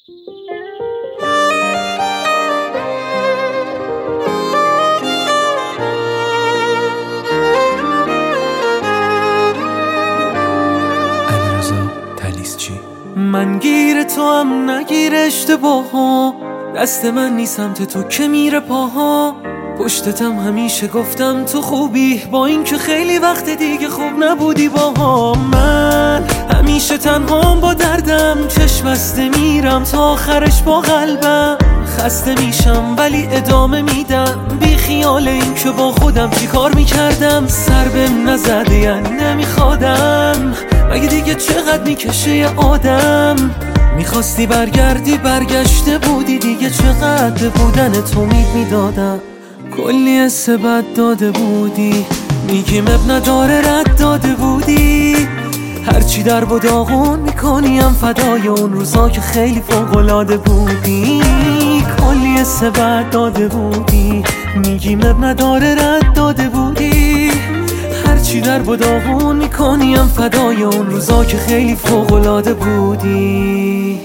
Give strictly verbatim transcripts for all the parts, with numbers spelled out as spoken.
من گیر تو هم نگیر اشتباها، دست من نیست سمت تو که میره پاها. پشتتم همیشه گفتم تو خوبی، با این که خیلی وقت دیگه خوب نبودی باها. من همیشه تنهام با دردم، چشم بسته میرم تا آخرش با قلبم. خسته میشم ولی ادامه میدم، بی خیال این که با خودم چی کار میکردم. سر بهم نزده یعنی نمیخوادم، مگه دیگه چقدر میکشه یه آدم. میخواستی برگردی برگشته بودی دیگه، چقدر به بودن تو امید میدادم. کلی حس بد داده بودی، میگیم اب نداره رد داده بودی. هرچی در و داغون میکنیم فدای اون روزا که خیلی فوق‌العاده بودی. کلی حس بد داده بودی، میگیم اب نداره رد داده بودی. هرچی در و داغون میکنیم فدای اون روزا که خیلی فوق‌العاده بودی.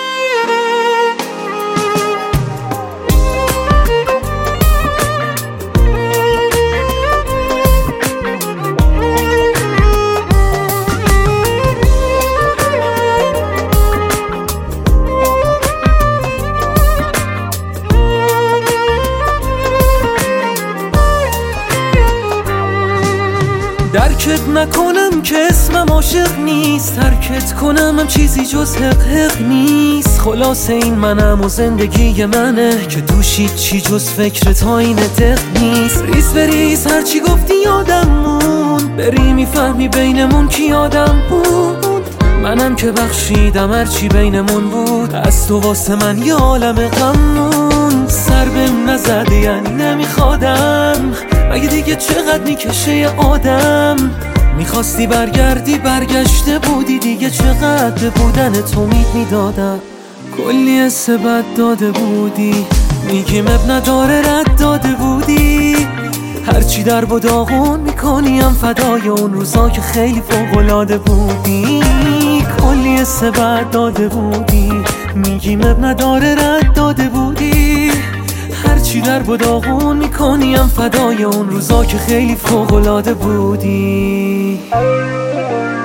درکت نکنم که اسمم عاشق نیست، ترکت کنم هم چیزی جز حق حق نیست. خلاصه این منم و زندگی منه که توش چی جز فکرت آین دق نیست. ریز بریز هرچی گفتی یادم موند، بری میفهمی بینمون کی آدم بود. منم که بخشیدم هرچی بینمون بود، از تو واسه من یه عالم غم موند. سر بهم نزده یعنی نمیخوادم، مگه دیگه چقدر میکشه یه آدم. میخواستی برگردی برگشته بودی دیگه، چقدر به بودن تو امید میدادم. کلی حس بد داده بودی، میگیم اب نداره رد داده بودی. هرچی در و داغون میکنیم فدای اون روزا که خیلی فوق‌العاده بودی. کلی حس بد داده بودی، میگیم اب نداره رد داده بودی. هرچی در و داغون میکنیم فدای اون روزا که خیلی فوق‌العاده بودی.